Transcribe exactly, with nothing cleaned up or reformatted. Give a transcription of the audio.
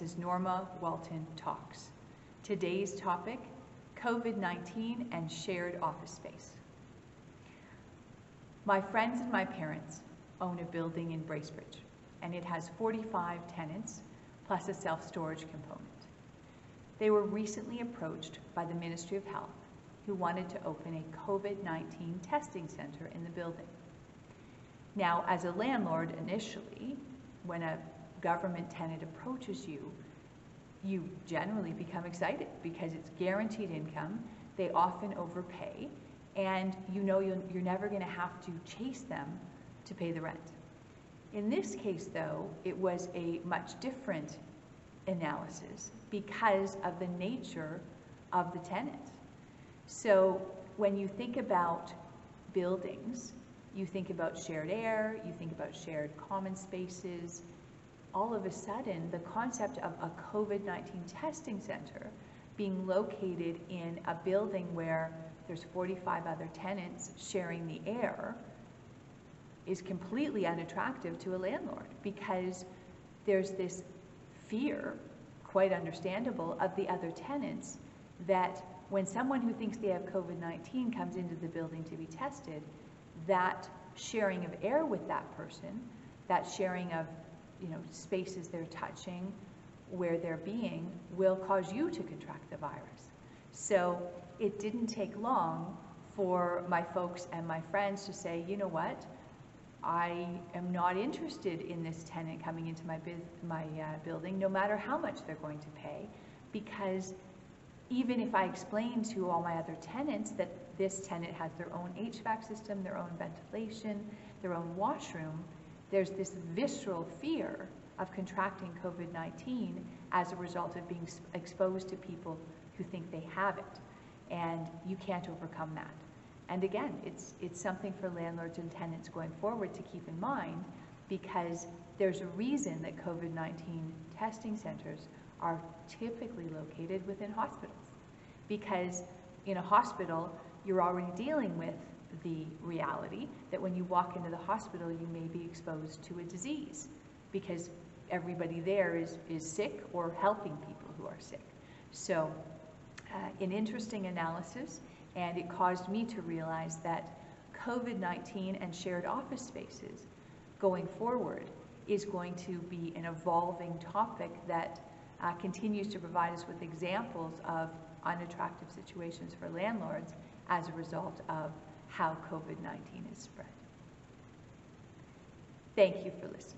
is Norma Walton Talks. Today's topic, COVID nineteen and shared office space. My friends and my parents own a building in Bracebridge, and it has forty-five tenants plus a self-storage component. They were recently approached by the Ministry of Health, who wanted to open a COVID nineteen testing center in the building. Now, as a landlord, initially, when a government tenant approaches you, you generally become excited because it's guaranteed income, they often overpay, and you know you're, you're never going to have to chase them to pay the rent. In this case, though, it was a much different analysis because of the nature of the tenant. So when you think about buildings, you think about shared air, you think about shared common spaces. All of a sudden, the concept of a COVID nineteen testing center being located in a building where there's forty-five other tenants sharing the air is completely unattractive to a landlord, because there's this fear, quite understandable, of the other tenants that when someone who thinks they have COVID nineteen comes into the building to be tested, that sharing of air with that person, that sharing of you know, spaces they're touching, where they're being, will cause you to contract the virus. So it didn't take long for my folks and my friends to say, you know what, I am not interested in this tenant coming into my, my uh, building, no matter how much they're going to pay, because even if I explain to all my other tenants that this tenant has their own H V A C system, their own ventilation, their own washroom, there's this visceral fear of contracting COVID nineteen as a result of being exposed to people who think they have it. And you can't overcome that. And again, it's, it's something for landlords and tenants going forward to keep in mind, because there's a reason that COVID nineteen testing centers are typically located within hospitals. Because in a hospital, you're already dealing with the reality that when you walk into the hospital, you may be exposed to a disease, because everybody there is, is sick or helping people who are sick. So uh, an interesting analysis, and it caused me to realize that COVID nineteen and shared office spaces going forward is going to be an evolving topic that uh, continues to provide us with examples of unattractive situations for landlords as a result of how COVID nineteen is spread. Thank you for listening.